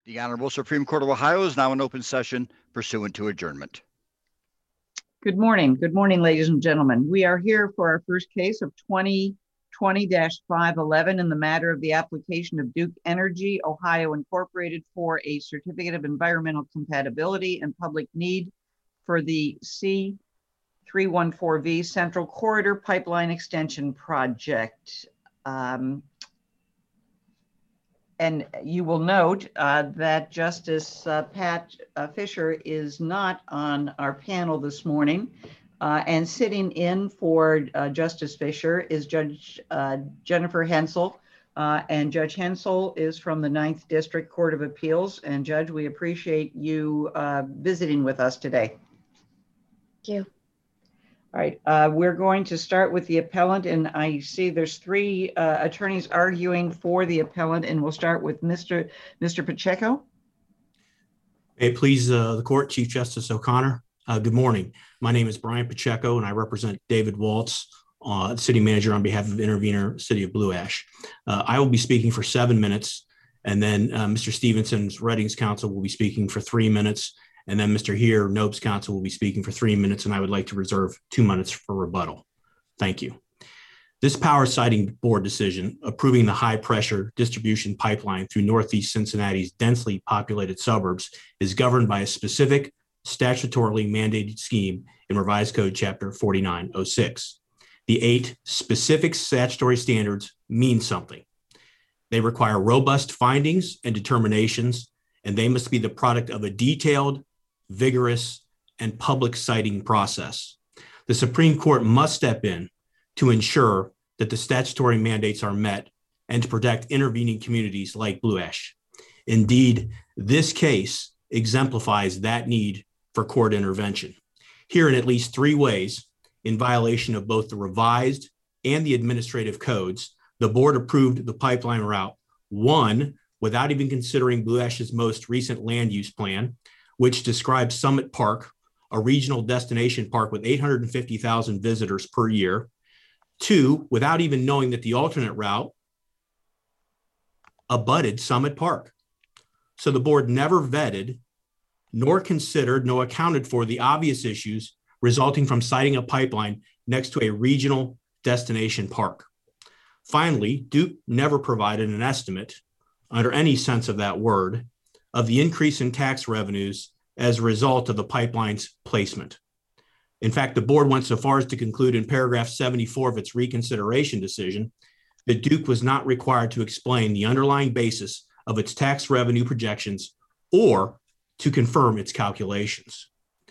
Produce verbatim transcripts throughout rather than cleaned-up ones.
The Honorable Supreme Court of Ohio is now in open session pursuant to adjournment. Good morning. Good morning, ladies and gentlemen. We are here for our first case of twenty twenty dash five eleven in the matter of the application of Duke Energy Ohio Incorporated for a certificate of environmental compatibility and public need for the C three one four V Central Corridor Pipeline Extension Project. Um, And you will note uh, that Justice uh, Pat uh, Fisher is not on our panel this morning. Uh, and sitting in for uh, Justice Fisher is Judge uh, Jennifer Hensel. Uh, and Judge Hensel is from the Ninth District Court of Appeals. And Judge, we appreciate you uh, visiting with us today. Thank you. All right, uh, we're going to start with the appellant, and I see there's three uh, attorneys arguing for the appellant, and we'll start with Mister Mister Pacheco. May it please uh, the court, Chief Justice O'Connor. Uh, good morning. My name is Brian Pacheco, and I represent David Waltz, uh, city manager on behalf of Intervenor City of Blue Ash. Uh, I will be speaking for seven minutes, and then uh, Mister Stevenson's Reddings counsel will be speaking for three minutes. And then Mister Here, Nobe's counsel, will be speaking for three minutes, and I would like to reserve two minutes for rebuttal. Thank you. This power siting board decision approving the high pressure distribution pipeline through Northeast Cincinnati's densely populated suburbs is governed by a specific statutorily mandated scheme in Revised Code Chapter forty-nine oh six. The eight specific statutory standards mean something. They require robust findings and determinations, and they must be the product of a detailed, vigorous, and public citing process. The Supreme Court must step in to ensure that the statutory mandates are met and to protect intervening communities like Blue Ash. Indeed, this case exemplifies that need for court intervention. Here in at least three ways, in violation of both the revised and the administrative codes, the board approved the pipeline route, one, without even considering Blue Ash's most recent land use plan, which describes Summit Park, a regional destination park with eight hundred fifty thousand visitors per year. Two, without even knowing that the alternate route abutted Summit Park. So the board never vetted, nor considered, nor accounted for the obvious issues resulting from siting a pipeline next to a regional destination park. Finally, Duke never provided an estimate, under any sense of that word, of the increase in tax revenues as a result of the pipeline's placement. In fact, the board went so far as to conclude in paragraph seventy-four of its reconsideration decision that Duke was not required to explain the underlying basis of its tax revenue projections or to confirm its calculations.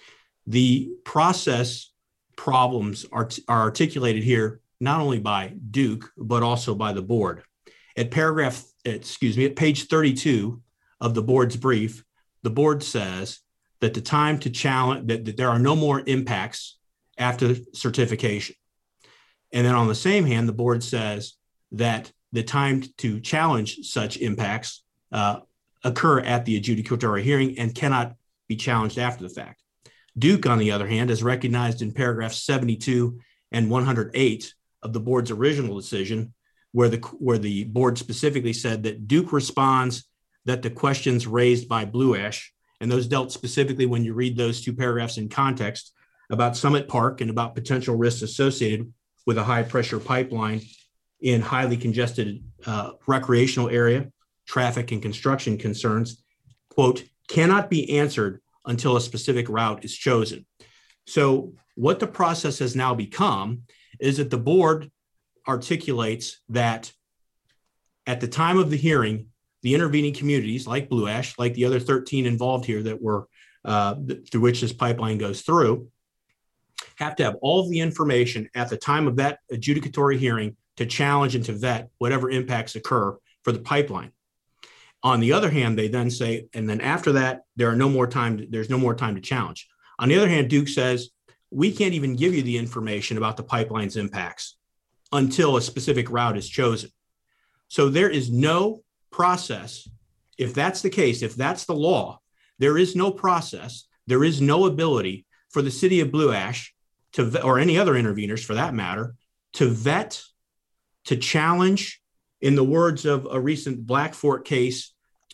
The process problems are, are articulated here not only by Duke, but also by the board. At paragraph, excuse me, at page thirty-two of the board's brief, the board says that the time to challenge, that, that there are no more impacts after certification. And then on the same hand, the board says that the time to challenge such impacts uh, occur at the adjudicatory hearing and cannot be challenged after the fact. Duke, on the other hand, is recognized in paragraph seventy-two and one hundred eight of the board's original decision, where the, where the board specifically said that Duke responds that the questions raised by Blue Ash, and those dealt specifically when you read those two paragraphs in context about Summit Park and about potential risks associated with a high pressure pipeline in highly congested uh, recreational area, traffic and construction concerns, quote, cannot be answered until a specific route is chosen. So what the process has now become is that the board articulates that at the time of the hearing, the intervening communities like Blue Ash, like the other thirteen involved here that were uh, through which this pipeline goes through, have to have all of the information at the time of that adjudicatory hearing to challenge and to vet whatever impacts occur for the pipeline. On the other hand, they then say, and then after that, there are no more time, to, there's no more time to challenge. On the other hand, Duke says, we can't even give you the information about the pipeline's impacts until a specific route is chosen. So there is no process. If that's the case, if that's the law, there is no process, there is no ability for the city of Blue Ash to, or any other interveners for that matter, to vet, to challenge, in the words of a recent Black Fork case,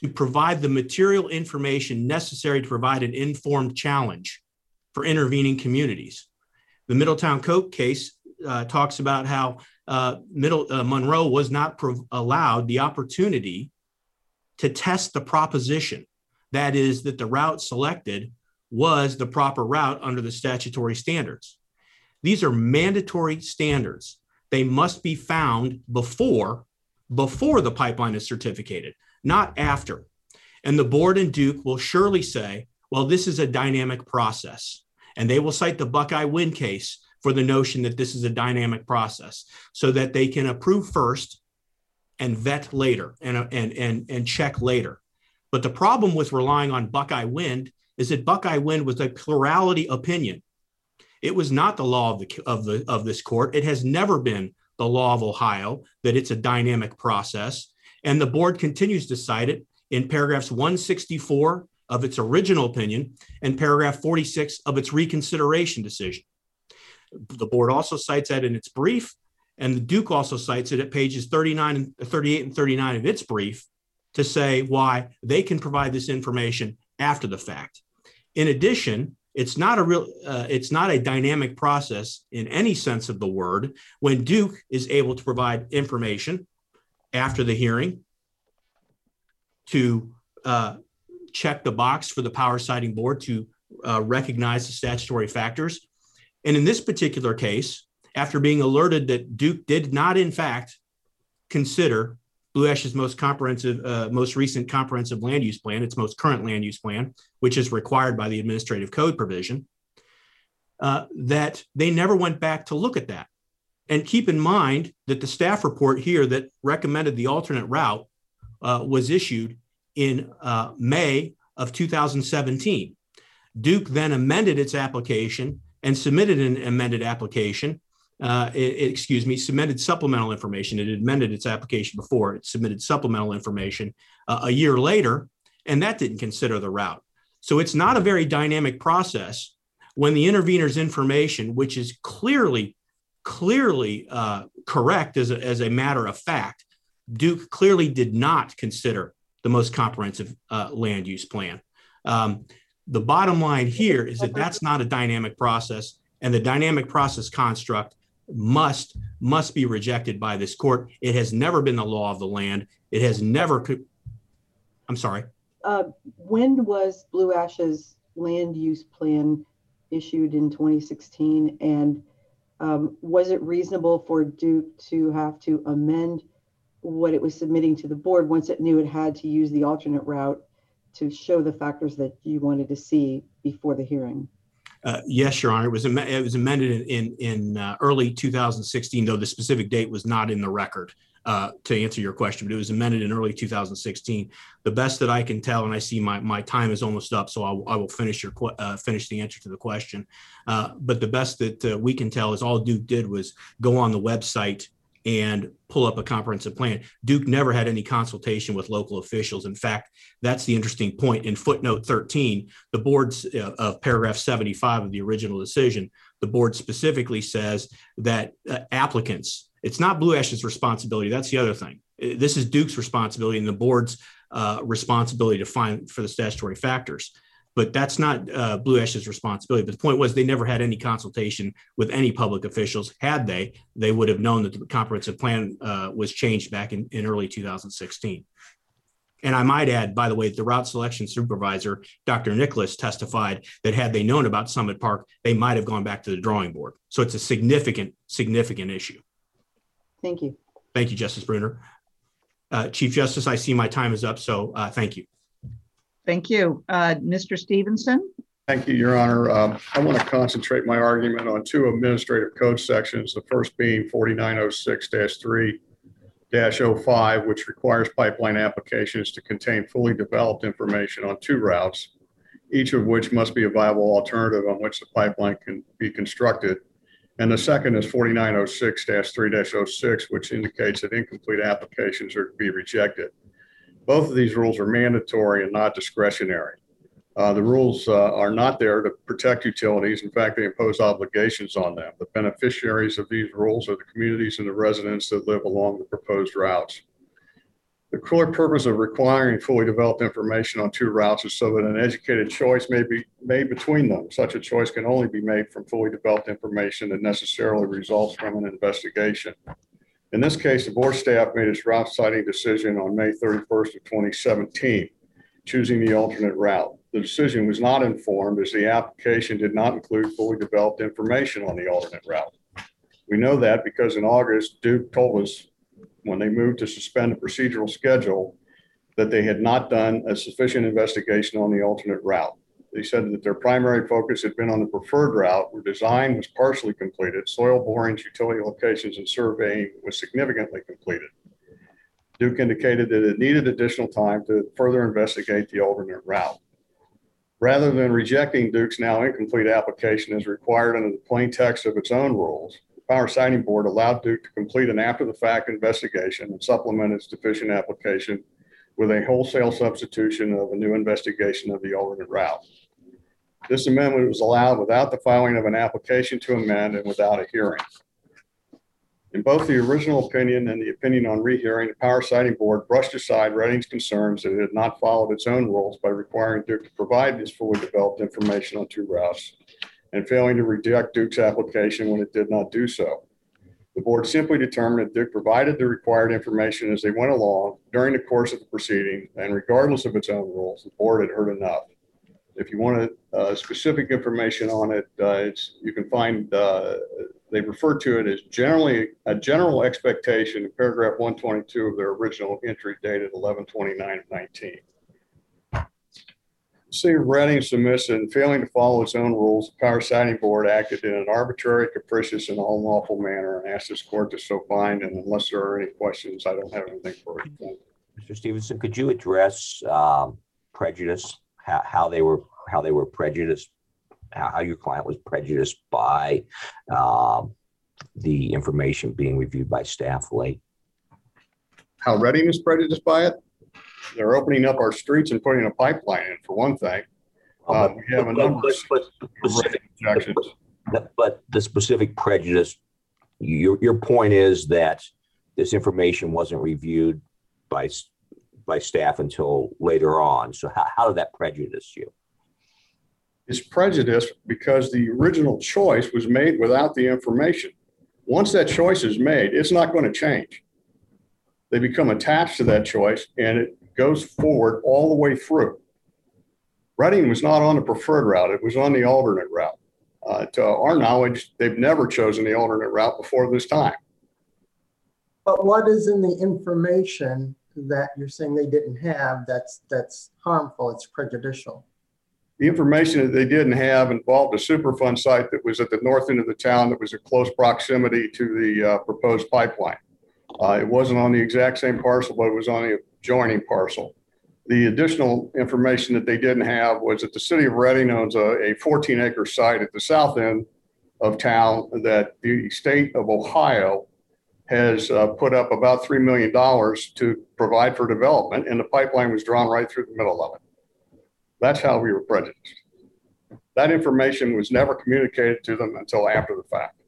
to provide the material information necessary to provide an informed challenge for intervening communities. The Middletown Coke case uh, talks about how uh, Middle uh, Monroe was not pro- allowed the opportunity to test the proposition, that is, that the route selected was the proper route under the statutory standards. These are mandatory standards. They must be found before, before the pipeline is certificated, not after. And the board and Duke will surely say, well, this is a dynamic process. And they will cite the Buckeye Wind case for the notion that this is a dynamic process so that they can approve first and vet later and, and, and, and check later. But the problem with relying on Buckeye Wind is that Buckeye Wind was a plurality opinion. It was not the law of the, of the, of this court. It has never been the law of Ohio that it's a dynamic process. And the board continues to cite it in paragraphs one sixty-four of its original opinion and paragraph forty-six of its reconsideration decision. The board also cites that in its brief, and the Duke also cites it at pages thirty-nine and thirty-eight and thirty-nine of its brief to say why they can provide this information after the fact. In addition, it's not a real, uh, it's not a dynamic process in any sense of the word when Duke is able to provide information after the hearing to uh, check the box for the power siting board to uh, recognize the statutory factors. And in this particular case, after being alerted that Duke did not, in fact, consider Blue Ash's most comprehensive, uh, most recent comprehensive land use plan, its most current land use plan, which is required by the administrative code provision, uh, that they never went back to look at that. And keep in mind that the staff report here that recommended the alternate route uh, was issued in uh, May of two thousand seventeen. Duke then amended its application and submitted an amended application Uh, it, excuse me, submitted supplemental information. It had amended its application before. It submitted supplemental information uh, a year later, and that didn't consider the route. So it's not a very dynamic process when the intervener's information, which is clearly, clearly uh, correct as a, as a matter of fact, Duke clearly did not consider the most comprehensive uh, land use plan. Um, the bottom line here is that that's not a dynamic process, and the dynamic process construct must must be rejected by this court. It has never been the law of the land. It has never. I'm sorry. Uh, when was Blue Ash's land use plan issued in twenty sixteen? And um, was it reasonable for Duke to have to amend what it was submitting to the board once it knew it had to use the alternate route to show the factors that you wanted to see before the hearing? Uh, yes, Your Honor. It was am- it was amended in in, in uh, early two thousand sixteen, though the specific date was not in the record. Uh, to answer your question, but it was amended in early two thousand sixteen. The best that I can tell, and I see my my time is almost up, so I'll, I will finish your uh, finish the answer to the question. Uh, but the best that uh, we can tell is all Duke did was go on the website and pull up a comprehensive plan. Duke never had any consultation with local officials. In fact, that's the interesting point. In footnote thirteen, the board's uh, of paragraph seventy-five of the original decision, the board specifically says that uh, applicants, it's not Blue Ash's responsibility. That's the other thing. This is Duke's responsibility and the board's uh, responsibility to find for the statutory factors. But that's not uh, Blue Ash's responsibility. But the point was they never had any consultation with any public officials. Had they, they would have known that the comprehensive plan uh, was changed back in, in early two thousand sixteen. And I might add, by the way, the route selection supervisor, Doctor Nicholas, testified that had they known about Summit Park, they might have gone back to the drawing board. So it's a significant, significant issue. Thank you. Thank you, Justice Bruner. Uh, Chief Justice, I see my time is up, so uh, thank you. Thank you. Uh, Mister Stevenson? Thank you, Your Honor. Um, I want to concentrate my argument on two administrative code sections, the first being forty-nine oh six dash three dash oh five, which requires pipeline applications to contain fully developed information on two routes, each of which must be a viable alternative on which the pipeline can be constructed. And the second is forty-nine oh six dash three dash oh six, which indicates that incomplete applications are to be rejected. Both of these rules are mandatory and not discretionary. Uh, the rules uh, are not there to protect utilities. In fact, they impose obligations on them. The beneficiaries of these rules are the communities and the residents that live along the proposed routes. The core purpose of requiring fully developed information on two routes is so that an educated choice may be made between them. Such a choice can only be made from fully developed information that necessarily results from an investigation. In this case, the board staff made its route citing decision on May thirty-first of twenty seventeen, choosing the alternate route. The decision was not informed as the application did not include fully developed information on the alternate route. We know that because in August, Duke told us when they moved to suspend the procedural schedule that they had not done a sufficient investigation on the alternate route. They said that their primary focus had been on the preferred route, where design was partially completed, soil borings, utility locations, and surveying was significantly completed. Duke indicated that it needed additional time to further investigate the alternate route. Rather than rejecting Duke's now incomplete application as required under the plain text of its own rules, Power Siting Board allowed Duke to complete an after-the-fact investigation and supplement its deficient application with a wholesale substitution of a new investigation of the alternate route. This amendment was allowed without the filing of an application to amend and without a hearing. In both the original opinion and the opinion on rehearing, the Power Siting Board brushed aside Reading's concerns that it had not followed its own rules by requiring Duke to provide this fully developed information on two routes, and failing to reject Duke's application when it did not do so. The board simply determined that Duke provided the required information as they went along during the course of the proceeding, and regardless of its own rules, the board had heard enough. If you wanted uh, specific information on it, uh, it's, you can find, uh, they refer to it as generally a general expectation in paragraph one twenty-two of their original entry dated eleven twenty-nine of nineteen. The City of Reading submits that in failing to follow its own rules, the Power Siting Board acted in an arbitrary, capricious, and unlawful manner, and asked this court to so find. And unless there are any questions, I don't have anything for it. Mister Stevenson, could you address um, prejudice, how, how they were how they were prejudiced, how, how your client was prejudiced by um, the information being reviewed by staff late? How Reading is prejudiced by it? They're opening up our streets and putting a pipeline in, for one thing. Uh, we have a number but, but, of specific, objections. but, but the specific prejudice, your, your point is that this information wasn't reviewed by, by staff until later on. So how, how did that prejudice you? It's prejudice because the original choice was made without the information. Once that choice is made, it's not going to change. They become attached to that choice and it goes forward all the way through. Reading was not on the preferred route. It was on the alternate route. Uh, to our knowledge, they've never chosen the alternate route before this time. But what is in the information that you're saying they didn't have that's that's harmful, it's prejudicial? The information that they didn't have involved a Superfund site that was at the north end of the town that was in close proximity to the uh, proposed pipeline. Uh, it wasn't on the exact same parcel, but it was on the adjoining parcel. The additional information that they didn't have was that the city of Reading owns a, a fourteen acre site at the south end of town that the state of Ohio has uh, put up about three million dollars to provide for development, and the pipeline was drawn right through the middle of it. That's how we were prejudiced. That information was never communicated to them until after the fact.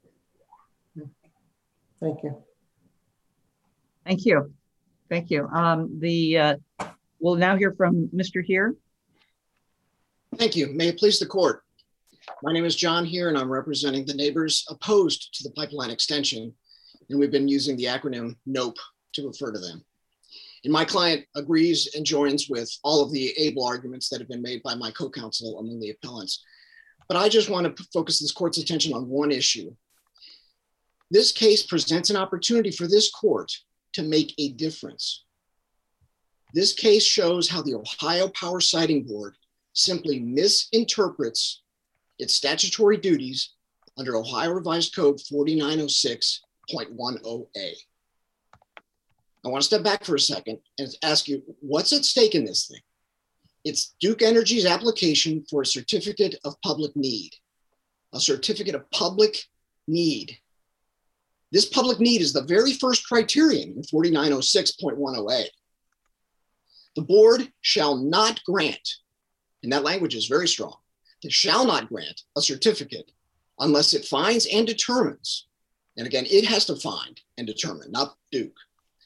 Thank you. Thank you. Thank you. Um, the, uh, we'll now hear from Mister Here. Thank you. May it please the court. My name is John Here, and I'm representing the neighbors opposed to the pipeline extension. And we've been using the acronym NOPE to refer to them. And my client agrees and joins with all of the able arguments that have been made by my co-counsel among the appellants. But I just want to focus this court's attention on one issue. This case presents an opportunity for this court to make a difference. This case shows how the Ohio Power Siting Board simply misinterprets its statutory duties under Ohio Revised Code forty-nine oh six point ten A. I want to step back for a second and ask you, what's at stake in this thing? It's Duke Energy's application for a certificate of public need, a certificate of public need. This public need is the very first criterion in forty-nine oh six point ten A. The board shall not grant, and that language is very strong, it shall not grant a certificate unless it finds and determines, and again, it has to find and determine, not Duke,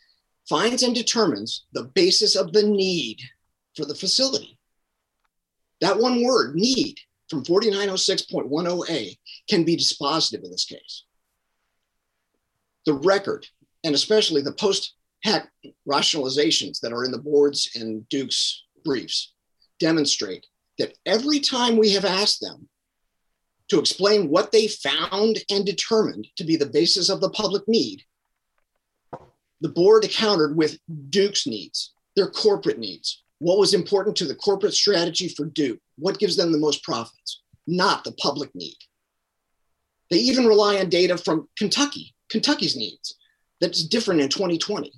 finds and determines the basis of the need for the facility. That one word, need, from forty-nine oh six point ten A can be dispositive in this case. The record, and especially the post-hack rationalizations that are in the board's and Duke's briefs, demonstrate that every time we have asked them to explain what they found and determined to be the basis of the public need, the board countered with Duke's needs, their corporate needs. What was important to the corporate strategy for Duke? What gives them the most profits? Not the public need. They even rely on data from Kentucky, Kentucky's needs, that's different in twenty twenty.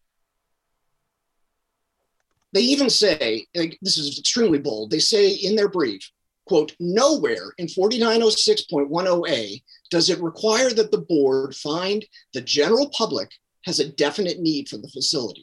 They even say, like, this is extremely bold, they say in their brief, quote, nowhere in forty-nine oh six point ten A does it require that the board find the general public has a definite need for the facility.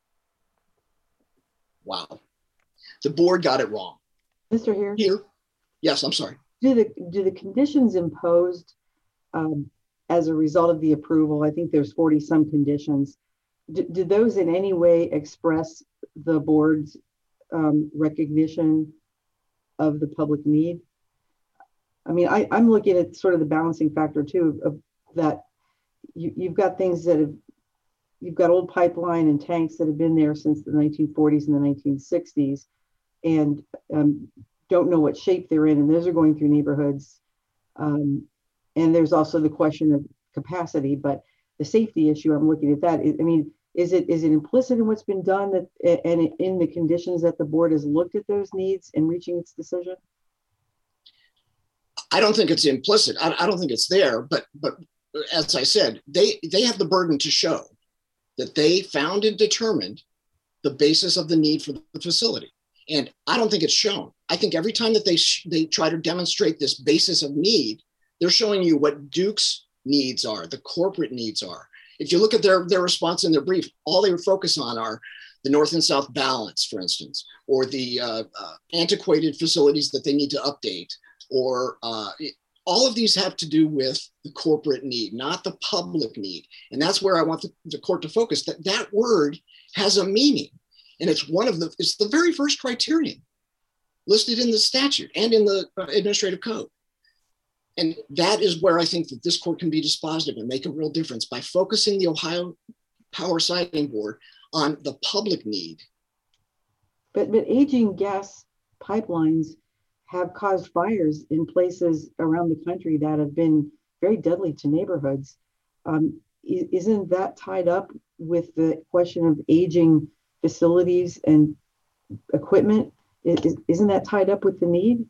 Wow. The board got it wrong. Mister Here? Here. Yes, I'm sorry. Do the, do the conditions imposed um, as a result of the approval, I think there's forty some conditions, do, do those in any way express the board's um, recognition of the public need? I mean, I, I'm looking at sort of the balancing factor too, of that you, you've got things that have, you've got old pipeline and tanks that have been there since the nineteen forties and the nineteen sixties and um, don't know what shape they're in, and those are going through neighborhoods. Um, and there's also the question of capacity, but the safety issue, I'm looking at that. I mean, is it is it implicit in what's been done that and in the conditions that the board has looked at those needs in reaching its decision? I don't think it's implicit. I, I don't think it's there, but but as I said, they they have the burden to show that they found and determined the basis of the need for the facility. And I don't think it's shown. I think every time that they sh- they try to demonstrate this basis of need, they're showing you what Duke's needs are, the corporate needs are. If you look at their, their response in their brief, all they focus on are the north and south balance, for instance, or the uh, uh, antiquated facilities that they need to update, or uh, it, all of these have to do with the corporate need, not the public need. And that's where I want the, the court to focus, that that word has a meaning. And it's one of the, it's the very first criterion listed in the statute and in the administrative code. And that is where I think that this court can be dispositive and make a real difference by focusing the Ohio Power Siting Board on the public need. But, but aging gas pipelines have caused fires in places around the country that have been very deadly to neighborhoods. Um, isn't that tied up with the question of aging facilities and equipment? Is, isn't that tied up with the need?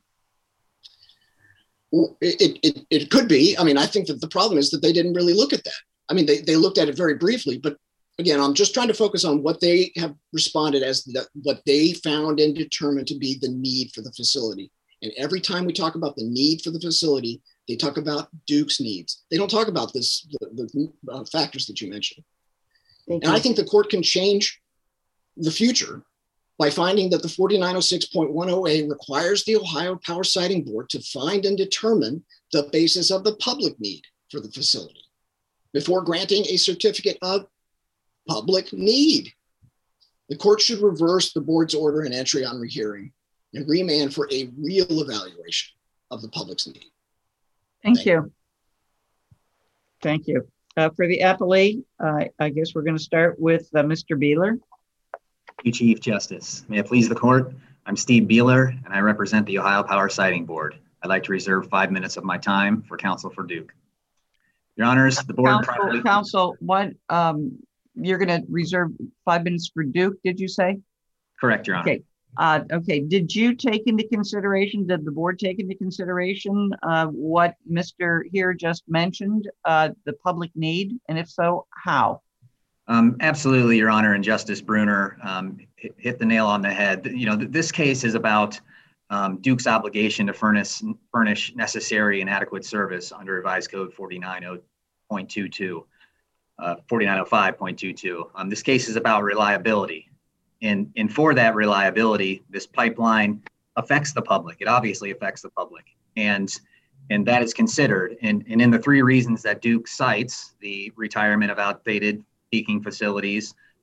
It, it, it could be. I mean, I think that the problem is that they didn't really look at that. I mean, they, they looked at it very briefly, but again, I'm just trying to focus on what they have responded as the, what they found and determined to be the need for the facility. And every time we talk about the need for the facility, they talk about Duke's needs. They don't talk about this, the, the uh, factors that you mentioned. Thank and you. I think the court can change the future by finding that the forty-nine oh six point ten A requires the Ohio Power Siting Board to find and determine the basis of the public need for the facility before granting a certificate of public need. The court should reverse the board's order and entry on rehearing and remand for a real evaluation of the public's need. Thank, Thank you. Thank you. Uh, for the appellee, uh, I guess we're going to start with uh, Mister Beeler. Chief Justice. May it please the court. I'm Steve Beeler, and I represent the Ohio Power Siting Board. I'd like to reserve five minutes of my time for counsel for Duke. Your Honors, the board Counsel, properly... counsel, what, um, you're going to reserve five minutes for Duke, did you say? Correct, Your Honor. Okay. Uh, okay. Did you take into consideration, did the board take into consideration uh, what Mister Here just mentioned, uh, the public need? And if so, how? Um, absolutely, Your Honor, and Justice Bruner um, hit, hit the nail on the head. You know, th- this case is about um, Duke's obligation to furnish, furnish necessary and adequate service under Revised Code forty-nine oh point two two, uh, forty-nine oh five point two two. Um, this case is about reliability. And, and for that reliability, this pipeline affects the public. It obviously affects the public. And and that is considered. And, and in the three reasons that Duke cites, the retirement of outdated peaking facilities,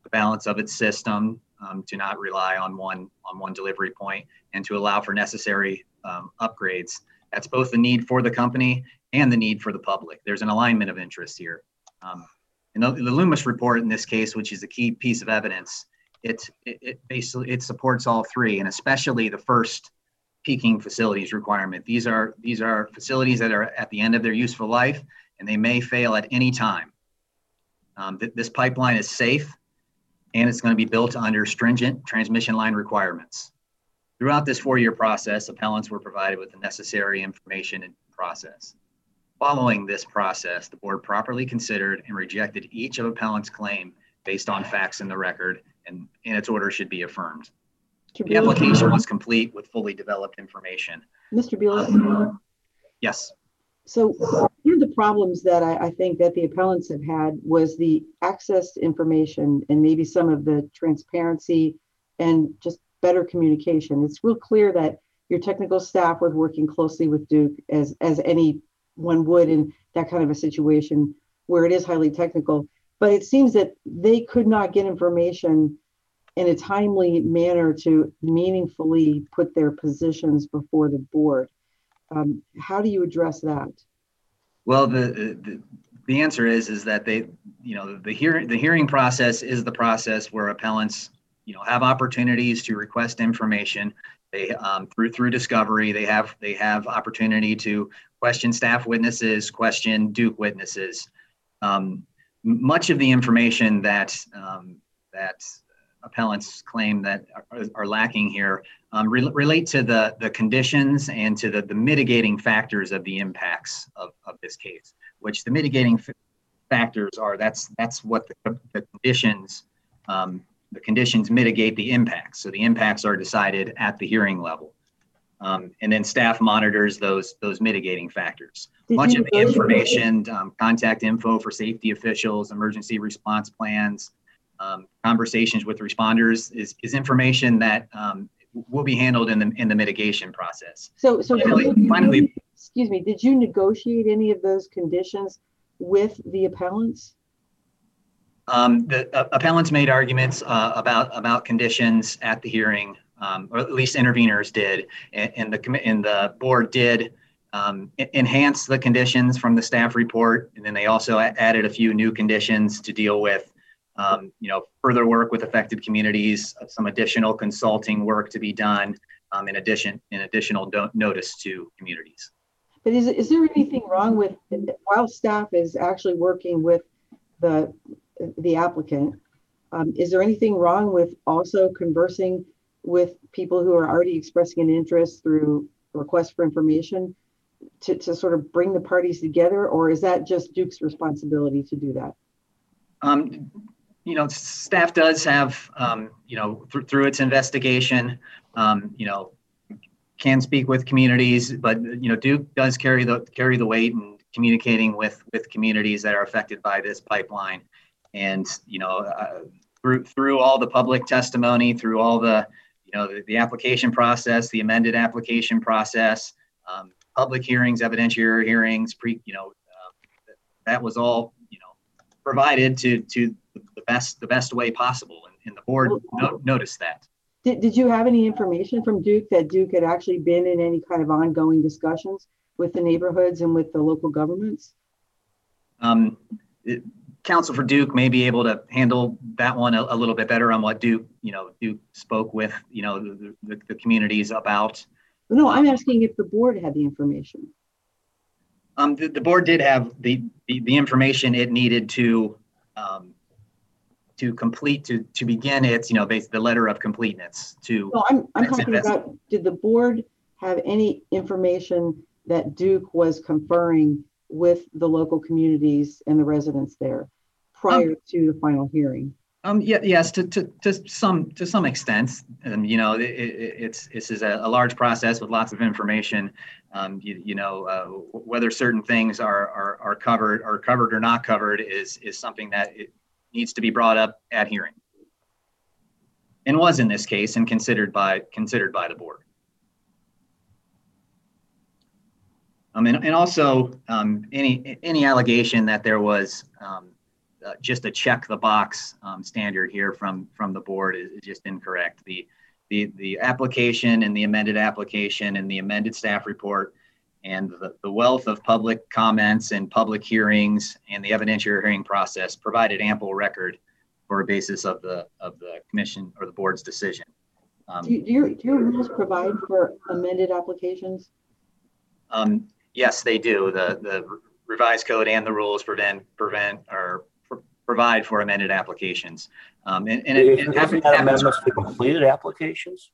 the balance of its system, um, to not rely on one on one delivery point, and to allow for necessary um, upgrades. That's both the need for the company and the need for the public. There's an alignment of interest here. Um, and the, the Loomis report in this case, which is a key piece of evidence, it, it, it basically it supports all three, and especially the first peaking facilities requirement. These are these are facilities that are at the end of their useful life, and they may fail at any time. Um, th this pipeline is safe, and it's going to be built under stringent transmission line requirements. Throughout this four-year process, appellants were provided with the necessary information and process. Following this process, the board properly considered and rejected each of appellant's claim based on facts in the record, and in its order should be affirmed. The application was complete with fully developed information. Mister Bueller? Yes. So one of the problems that I, I think that the appellants have had was the access to information and maybe some of the transparency and just better communication. It's real clear that your technical staff was working closely with Duke, as, as anyone would in that kind of a situation where it is highly technical. But it seems that they could not get information in a timely manner to meaningfully put their positions before the board. Um, how do you address that? Well, the, the the answer is is that they, you know, the hearing the hearing process is the process where appellants, you know, have opportunities to request information. They um, through through discovery, they have they have opportunity to question staff witnesses, question Duke witnesses. Um, much of the information that um, that appellants claim that are, are lacking here um, re relate to the, the conditions and to the, the mitigating factors of the impacts of, of this case, which the mitigating factors are, that's, that's what the, the conditions, um, the conditions mitigate the impacts. So the impacts are decided at the hearing level. Um, and then staff monitors those, those mitigating factors. Did Much you of the information, um, contact info for safety officials, emergency response plans, Um, conversations with responders is, is information that um, will be handled in the in the mitigation process. So, so finally, did you, finally, excuse me, did you negotiate any of those conditions with the appellants? um, the uh, appellants made arguments uh, about about conditions at the hearing, um, or at least interveners did, and, and the and the board did um, enhance the conditions from the staff report, and then they also added a few new conditions to deal with. Um, you know, further work with affected communities, some additional consulting work to be done, um, in addition, in additional notice to communities. But is, is there anything wrong with, while staff is actually working with the, the applicant, um, is there anything wrong with also conversing with people who are already expressing an interest through requests for information to, to sort of bring the parties together, or is that just Duke's responsibility to do that? Um, You know, staff does have, um, you know, th through its investigation, um, you know, can speak with communities, but you know, Duke does carry the carry the weight in communicating with with communities that are affected by this pipeline, and you know, uh, through through all the public testimony, through all the, you know, the, the application process, the amended application process, um, public hearings, evidentiary hearings, pre, you know, uh, that was all, you know, provided to to the best the best way possible, and, and the board no, noticed that. Did, did you have any information from Duke that Duke had actually been in any kind of ongoing discussions with the neighborhoods and with the local governments? Um, it, Counsel for Duke may be able to handle that one a, a little bit better on what Duke, you know, Duke spoke with, you know, the, the, the communities about. No, I'm asking if the board had the information. Um, the, the board did have the, the, the information it needed to um, to complete, to to begin its, you know, basically the letter of completeness to. No, I'm, I'm talking invest. about, did the board have any information that Duke was conferring with the local communities and the residents there prior um, to the final hearing? Um, yeah, yes, to, to, to some to some extent, and you know, it, it, it's this is a, a large process with lots of information. Um, you, you know, uh, whether certain things are, are are covered or covered or not covered is is something that it needs to be brought up at hearing, and was in this case and considered by considered by the board. Um, and, and also um, any any allegation that there was um, uh, just a check the box um, standard here from from the board is, is just incorrect. The the the application and the amended application and the amended staff report and the, the wealth of public comments and public hearings and the evidentiary hearing process provided ample record for a basis of the of the commission or the board's decision. Um, Do, do, your, do your rules provide for amended applications? um, yes, they do. The the revised code and the rules prevent prevent or pr- provide for amended applications. Um, and and it, it happens, that amendments to completed applications?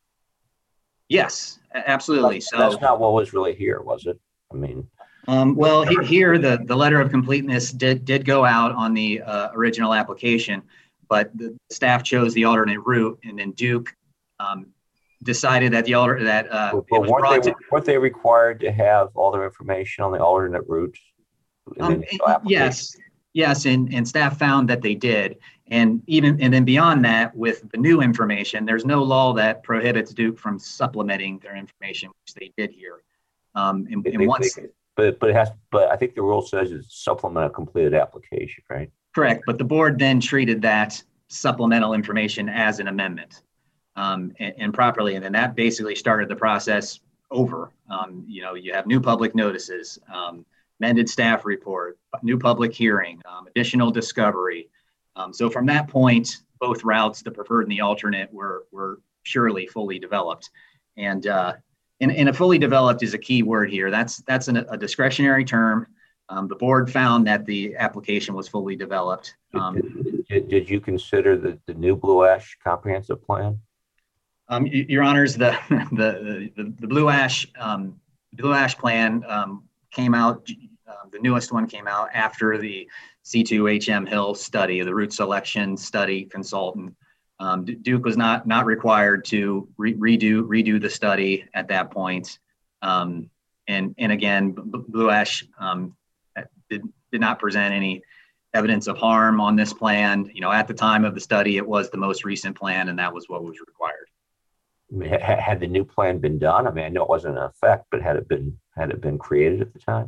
Yes, a- absolutely. That's, So that's not what was really here, was it? I mean, Um, well, he, here the, the letter of completeness did did go out on the uh, original application, but the staff chose the alternate route, and then Duke um, decided that the alter that uh, but, it but was weren't brought they to, weren't they required to have all their information on the alternate route? in the um, initial application? yes, yes, and and staff found that they did, and even and then beyond that, with the new information, there's no law that prohibits Duke from supplementing their information, which they did here. Um, and, They- and they- once. they- But but it has. But I think the rule says it's supplement a completed application, right? Correct, but the board then treated that supplemental information as an amendment um, and, and properly, and then that basically started the process over. Um, you know, you have new public notices, um, amended staff report, new public hearing, um, additional discovery. Um, so from that point, both routes, the preferred and the alternate, were were surely fully developed, and. Uh, And, and a fully developed is a key word here. That's that's an, a discretionary term. Um, the board found that the application was fully developed. Um, Did, did, did you consider the, the new Blue Ash comprehensive plan? um, y- Your Honors, the the the, the Blue Ash um, Blue Ash plan um, came out. Uh, the newest one came out after the C two H M Hill study, the route selection study consultant. Um, Duke was not not required to re- redo redo the study at that point, um, and and again, B- Blue Ash um, did did not present any evidence of harm on this plan. You know, at the time of the study, it was the most recent plan, and that was what was required. I mean, ha- had the new plan been done? I mean, I know it wasn't in effect, but had it been had it been created at the time?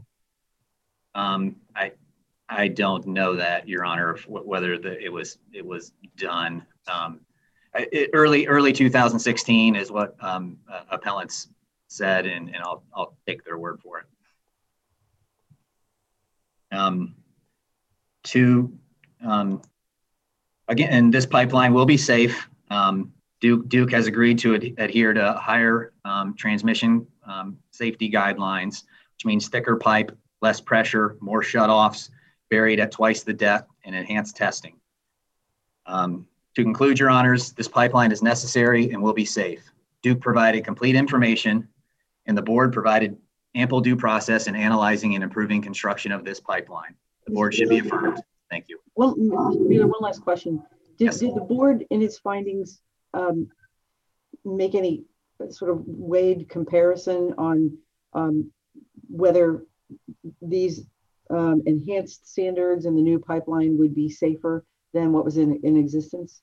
Um, I I don't know that, Your Honor, if, whether the, it was it was done. Um, it, early early two thousand sixteen is what um, uh, appellants said, and, and I'll I'll take their word for it. Um, to um, again, and this pipeline will be safe. Um, Duke Duke has agreed to ad- adhere to higher um, transmission um, safety guidelines, which means thicker pipe, less pressure, more shutoffs, buried at twice the depth, and enhanced testing. Um, to conclude, Your Honors, this pipeline is necessary and will be safe. Duke provided complete information, and the board provided ample due process in analyzing and improving construction of this pipeline. The board should be affirmed. Thank you. Well, Mister Wheeler, one last question. Did, Yes. did the board in its findings um, make any sort of weighed comparison on um, whether these um, enhanced standards in the new pipeline would be safer than what was in, in existence?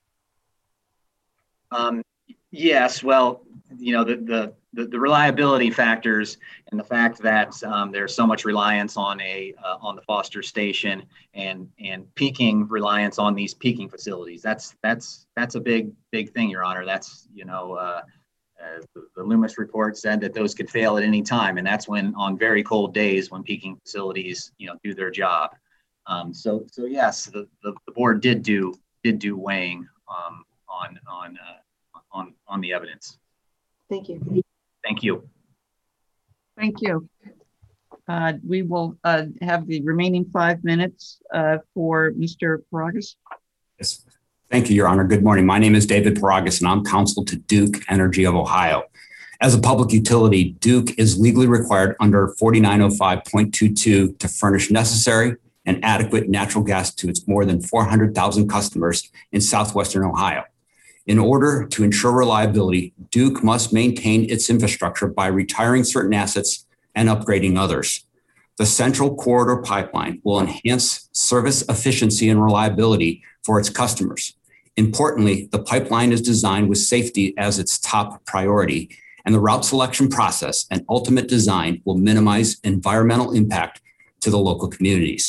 Um, yes, well, you know, the, the, the, the reliability factors and the fact that um, there's so much reliance on a uh, on the Foster station and and peaking reliance on these peaking facilities. That's that's that's a big big thing, Your Honor. That's, you know, uh, uh, the, the Loomis report said that those could fail at any time, and that's when on very cold days when peaking facilities, you know, do their job. Um, so so yes, the, the, the board did do did do weighing um, on on uh, on on the evidence. Thank you. Thank you. Thank you. Uh, we will uh, have the remaining five minutes uh, for Mister Paragas. Yes. Thank you, Your Honor. Good morning. My name is David Paragas, and I'm counsel to Duke Energy of Ohio. As a public utility, Duke is legally required under forty-nine oh five point two two to furnish necessary and adequate natural gas to its more than four hundred thousand customers in southwestern Ohio. In order to ensure reliability, Duke must maintain its infrastructure by retiring certain assets and upgrading others. The Central Corridor Pipeline will enhance service efficiency and reliability for its customers. Importantly, the pipeline is designed with safety as its top priority, and the route selection process and ultimate design will minimize environmental impact to the local communities.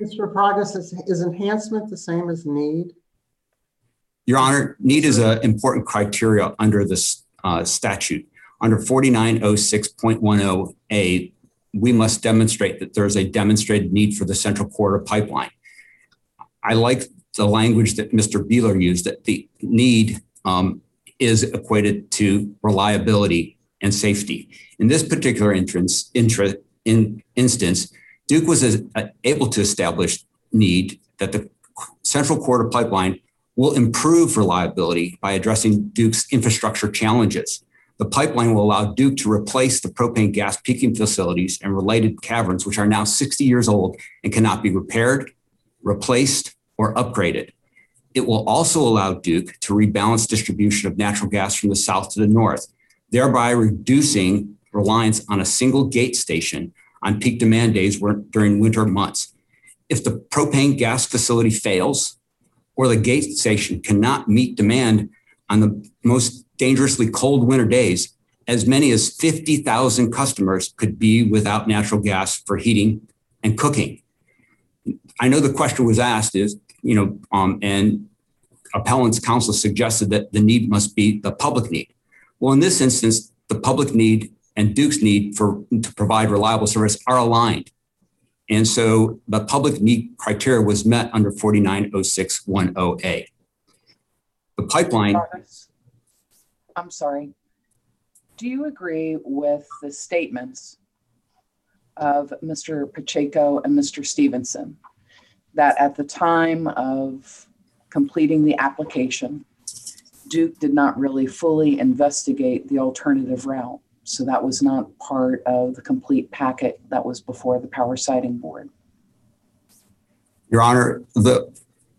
Mister Progress, is, is enhancement the same as need? Your Honor, need is an important criteria under this uh, statute. Under forty-nine oh six point ten A, we must demonstrate that there is a demonstrated need for the Central Corridor pipeline. I like the language that Mister Beeler used, that the need um, is equated to reliability and safety. In this particular entrance, intra, in instance, Duke was as, uh, able to establish need that the Central Corridor pipeline will improve reliability by addressing Duke's infrastructure challenges. The pipeline will allow Duke to replace the propane gas peaking facilities and related caverns, which are now sixty years old and cannot be repaired, replaced, or upgraded. It will also allow Duke to rebalance distribution of natural gas from the south to the north, thereby reducing reliance on a single gate station on peak demand days during winter months. If the propane gas facility fails, or the gate station cannot meet demand on the most dangerously cold winter days, as many as fifty thousand customers could be without natural gas for heating and cooking. I know the question was asked is, you know, um, and appellant's counsel suggested that the need must be the public need. Well, in this instance, the public need and Duke's need for to provide reliable service are aligned. And so the public need criteria was met under forty-nine oh six ten A. The pipeline. I'm sorry. Do you agree with the statements of Mister Pacheco and Mister Stevenson that at the time of completing the application, Duke did not really fully investigate the alternative route? So that was not part of the complete packet that was before the Power Siting Board. Your Honor, the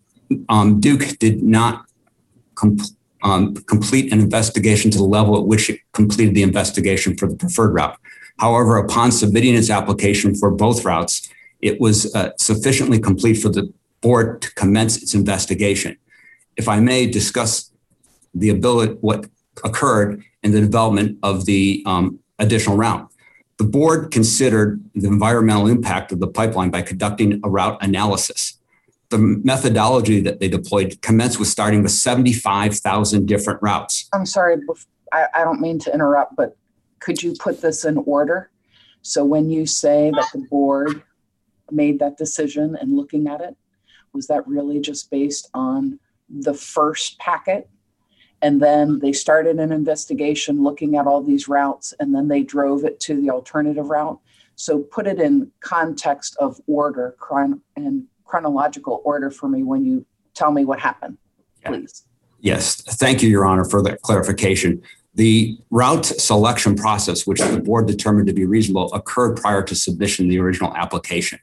um, Duke did not com um, complete an investigation to the level at which it completed the investigation for the preferred route. However, upon submitting its application for both routes, it was uh, sufficiently complete for the board to commence its investigation. If I may discuss the ability, what occurred in the development of the um, additional route. The board considered the environmental impact of the pipeline by conducting a route analysis. The methodology that they deployed commenced with starting with seventy-five thousand different routes. I'm sorry, I, I don't mean to interrupt, but could you put this in order? So when you say that the board made that decision and looking at it, was that really just based on the first packet? And then they started an investigation looking at all these routes, and then they drove it to the alternative route. So put it in context of order chron and chronological order for me when you tell me what happened, please. Yes, thank you, Your Honor, for that clarification. The route selection process, which the board determined to be reasonable, occurred prior to submission of the original application.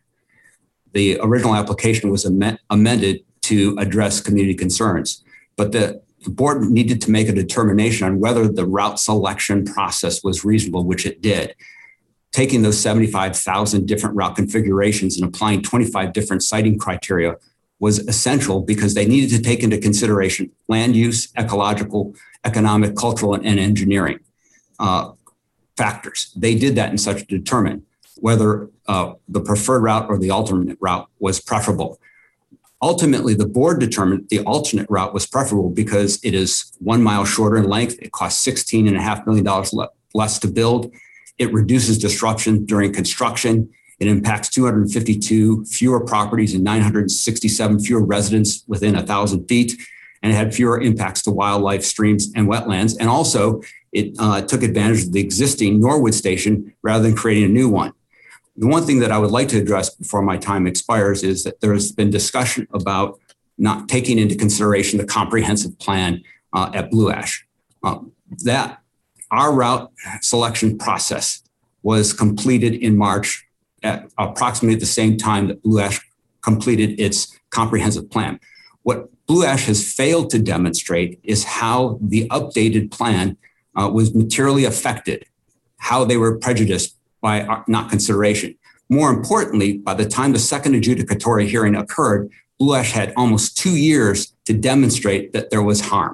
The original application was am amended to address community concerns, but the The board needed to make a determination on whether the route selection process was reasonable, which it did. Taking those seventy-five thousand different route configurations and applying twenty-five different siting criteria was essential because they needed to take into consideration land use, ecological, economic, cultural, and engineering uh, factors. They did that in such to determine whether uh, the preferred route or the alternate route was preferable. Ultimately, the board determined the alternate route was preferable because it is one mile shorter in length. It costs sixteen and a half million dollars le less to build. It reduces disruption during construction. It impacts two hundred fifty-two fewer properties and nine hundred sixty-seven fewer residents within a thousand feet. And it had fewer impacts to wildlife, streams, and wetlands. And also, it uh, took advantage of the existing Norwood station rather than creating a new one. The one thing that I would like to address before my time expires is that there has been discussion about not taking into consideration the comprehensive plan uh, at Blue Ash. Uh, that our route selection process was completed in March at approximately the same time that Blue Ash completed its comprehensive plan. What Blue Ash has failed to demonstrate is how the updated plan uh, was materially affected, how they were prejudiced by not consideration. More importantly, by the time the second adjudicatory hearing occurred, Blue Ash had almost two years to demonstrate that there was harm.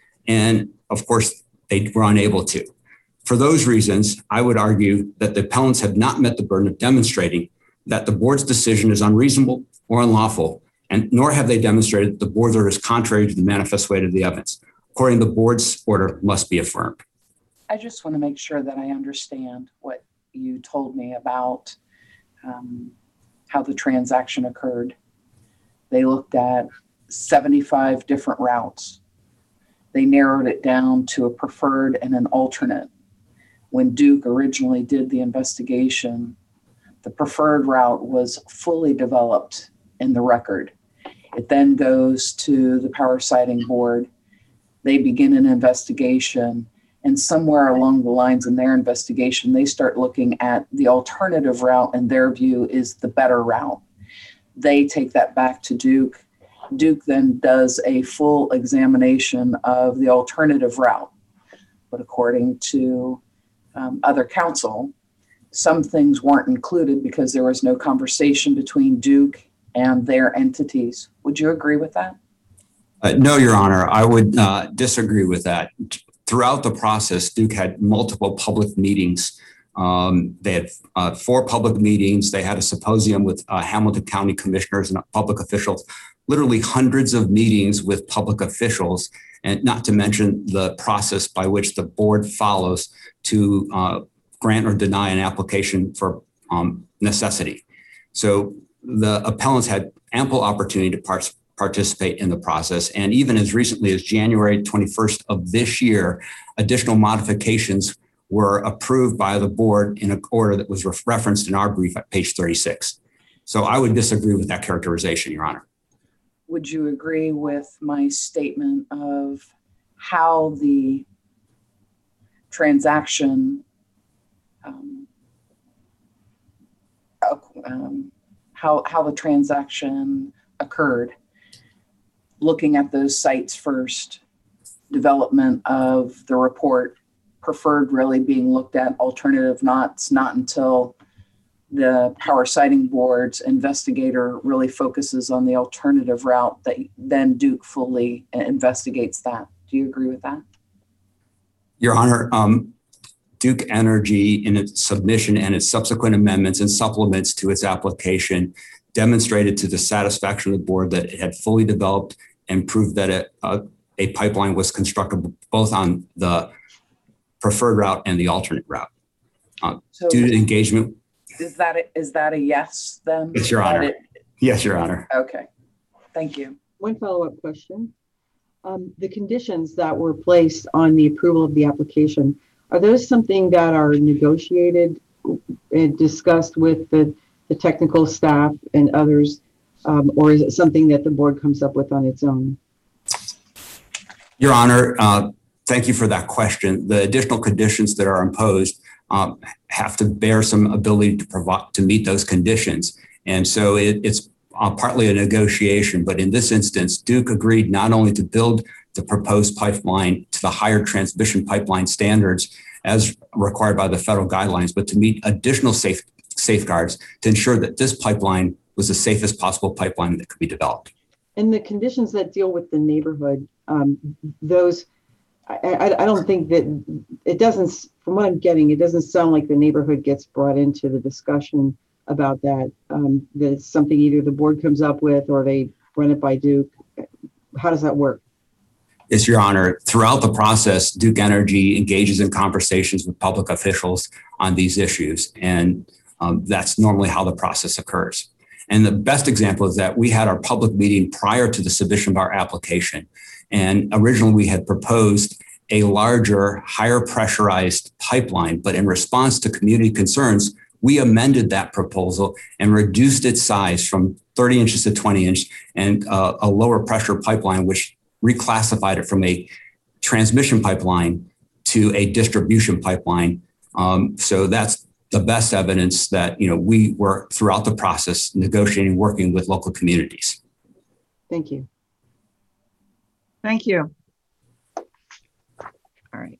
And of course, they were unable to. For those reasons, I would argue that the appellants have not met the burden of demonstrating that the board's decision is unreasonable or unlawful, and nor have they demonstrated that the board's order is contrary to the manifest weight of the evidence. According, the board's order must be affirmed. I just want to make sure that I understand what you told me about um, how the transaction occurred. They looked at seventy-five different routes. They narrowed it down to a preferred and an alternate. When Duke originally did the investigation, the preferred route was fully developed in the record. It then goes to the Power Siting Board. They begin an investigation, and somewhere along the lines in their investigation, they start looking at the alternative route, and their view is the better route. They take that back to Duke. Duke then does a full examination of the alternative route. But according to um, other counsel, some things weren't included because there was no conversation between Duke and their entities. Would you agree with that? Uh, no, Your Honor, I would uh, disagree with that. Throughout the process, Duke had multiple public meetings. Um, they had uh, four public meetings. They had a symposium with uh, Hamilton County commissioners and public officials, literally hundreds of meetings with public officials, and not to mention the process by which the board follows to uh, grant or deny an application for um, necessity. So the appellants had ample opportunity to par- participate in the process. And even as recently as January twenty-first of this year, additional modifications were approved by the board in an order that was re- referenced in our brief at page thirty-six. So I would disagree with that characterization, Your Honor. Would you agree with my statement of how the transaction, um, um, how, how the transaction occurred? Looking at those sites first, development of the report, preferred really being looked at, alternative not, not until the Power Siting Board's investigator really focuses on the alternative route, that then Duke fully investigates that. Do you agree with that? Your Honor, um, Duke Energy in its submission and its subsequent amendments and supplements to its application demonstrated to the satisfaction of the board that it had fully developed and proved that it, uh, a pipeline was constructible both on the preferred route and the alternate route. Uh, so due to engagement. Is that a, is that a yes then? Yes, Your Honor. It, yes, Your Honor. Okay, thank you. One follow-up question. Um, the conditions that were placed on the approval of the application, are those something that are negotiated and discussed with the, the technical staff and others, um, or is it something that the board comes up with on its own? Your Honor, uh, thank you for that question. The additional conditions that are imposed um, have to bear some ability to provide to meet those conditions. And so it, it's uh, partly a negotiation, but in this instance, Duke agreed not only to build the proposed pipeline to the higher transmission pipeline standards as required by the federal guidelines, but to meet additional safe, safeguards to ensure that this pipeline was the safest possible pipeline that could be developed. And the conditions that deal with the neighborhood, um, those, I, I, I don't think that, it doesn't, from what I'm getting, it doesn't sound like the neighborhood gets brought into the discussion about that. Um, that's something either the board comes up with or they run it by Duke. How does that work? Yes, Your Honor. Throughout the process, Duke Energy engages in conversations with public officials on these issues. And um, that's normally how the process occurs. And the best example is that we had our public meeting prior to the submission of our application. And originally we had proposed a larger, higher pressurized pipeline, but in response to community concerns, we amended that proposal and reduced its size from thirty inches to twenty inch and uh, a lower pressure pipeline, which reclassified it from a transmission pipeline to a distribution pipeline. Um, so that's the best evidence that, you know, we were throughout the process negotiating, working with local communities. Thank you. Thank you. All right.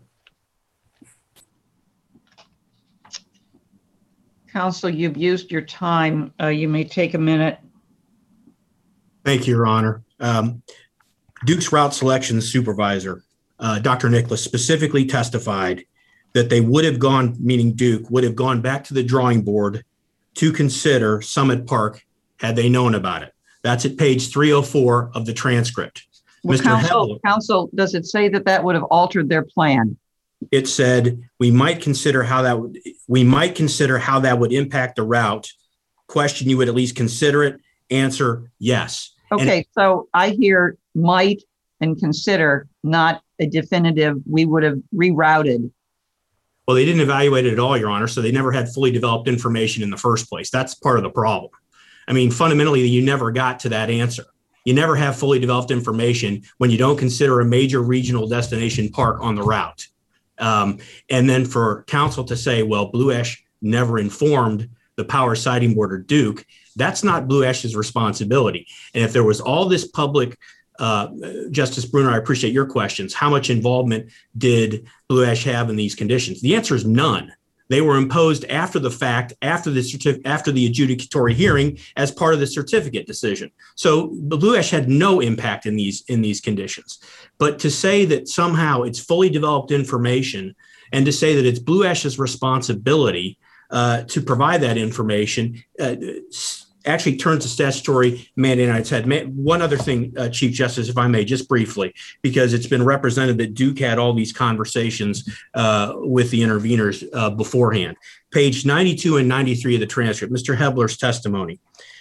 Counsel, you've used your time. Uh, you may take a minute. Thank you, Your Honor. Um, Duke's route selection supervisor, uh, Doctor Nicholas, specifically testified that they would have gone, meaning Duke, would have gone back to the drawing board to consider Summit Park had they known about it. That's at page three oh four of the transcript. Well, Mister counsel, Hebler, counsel, does it say that that would have altered their plan? it said we might consider how that would we might consider how that would impact the route. Question, you would at least consider it. Answer, yes. Okay, And, so I hear might and consider, not a definitive, we would have rerouted. well, they didn't evaluate it at all, Your Honor, so they never had fully developed information in the first place. That's part of the problem. I mean, fundamentally, you never got to that answer. You never have fully developed information when you don't consider a major regional destination park on the route. Um, and then for counsel to say, well, Blue Ash never informed the Power Siting Board or Duke, that's not Blue Ash's responsibility. And if there was all this public, uh, Justice Bruner, I appreciate your questions. How much involvement did Blue Ash have in these conditions? The answer is none. They were imposed after the fact, after the certif- after the adjudicatory hearing, as part of the certificate decision. So Blue Ash had no impact in these in these conditions. But to say that somehow it's fully developed information, and to say that it's Blue Ash's responsibility uh, to provide that information, uh, actually turns the statutory mandate on its head. One other thing, uh, Chief Justice, if I may, just briefly, because it's been represented that Duke had all these conversations uh, with the interveners uh, beforehand. Page ninety-two and ninety-three of the transcript, Mister Hebler's testimony.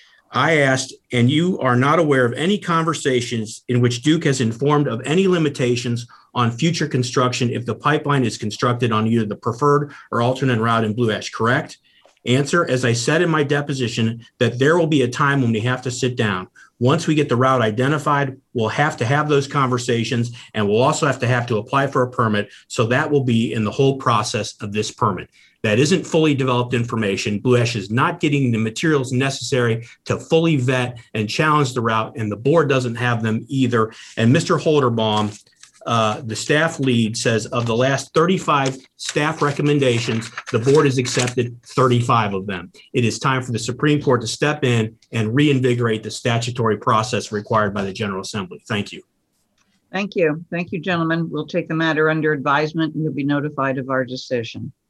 I asked, and you are not aware of any conversations in which Duke has informed of any limitations on future construction if the pipeline is constructed on either the preferred or alternate route in Blue Ash, correct? Answer, as I said in my deposition, that there will be a time when we have to sit down. Once we get the route identified, we'll have to have those conversations, and we'll also have to have to apply for a permit. So that will be in the whole process of this permit. That isn't fully developed information. Blue Ash is not getting the materials necessary to fully vet and challenge the route, and the board doesn't have them either. And Mister Holderbaum, Uh, the staff lead, says of the last thirty-five staff recommendations, the board has accepted thirty-five of them. It is time for the Supreme Court to step in and reinvigorate the statutory process required by the General Assembly. Thank you. Thank you. Thank you, gentlemen. We'll take the matter under advisement and you'll be notified of our decision.